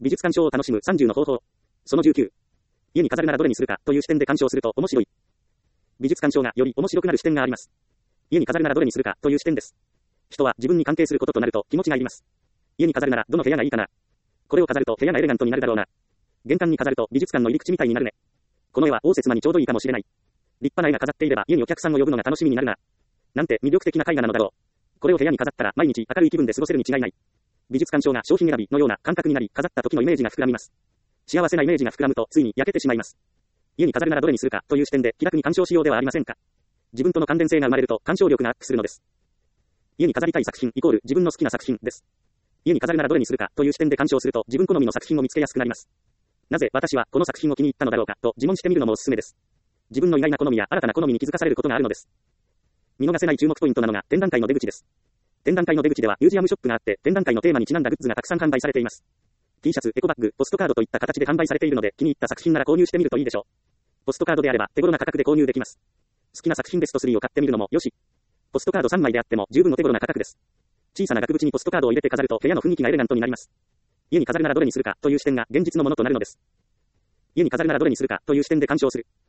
美術鑑賞を楽しむ30の方法。その19。家に飾るならどれにするかという視点で鑑賞すると面白い。美術鑑賞がより面白くなる視点があります。家に飾るならどれにするかという視点です。人は自分に関係することとなると気持ちがいります。家に飾るならどの部屋がいいかな。これを飾ると部屋がエレガントになるだろうな。玄関に飾ると美術館の入り口みたいになるね。この絵は応接間にちょうどいいかもしれない。立派な絵が飾っていれば家にお客さんを呼ぶのが楽しみになるな。なんて魅力的な絵画なのだろう。これを部屋に飾ったら毎日明るい気分で過ごせるに違いない。美術鑑賞が商品選びのような感覚になり、飾った時のイメージが膨らみます。幸せなイメージが膨らむとついに焼けてしまいます。家に飾るならどれにするかという視点で気楽に鑑賞しようではありませんか。自分との関連性が生まれると鑑賞力がアップするのです。家に飾りたい作品イコール自分の好きな作品です。家に飾るならどれにするかという視点で鑑賞すると自分好みの作品を見つけやすくなります。なぜ私はこの作品を気に入ったのだろうかと自問してみるのもおすすめです。自分の意外な好みや新たな好みに気づかされることがあるのです。見逃せない注目ポイントなのが展覧会の出口です。展覧会の出口ではミュージアムショップがあって展覧会のテーマにちなんだグッズがたくさん販売されています。T シャツ、エコバッグ、ポストカードといった形で販売されているので気に入った作品なら購入してみるといいでしょう。ポストカードであれば手頃な価格で購入できます。好きな作品ベスト3を買ってみるのもよし。ポストカード3枚であっても十分お手頃な価格です。小さな額縁にポストカードを入れて飾ると部屋の雰囲気がエレガントになります。家に飾るならどれにするかという視点が現実のものとなるのです。家に飾るならどれにするかという視点で鑑賞する。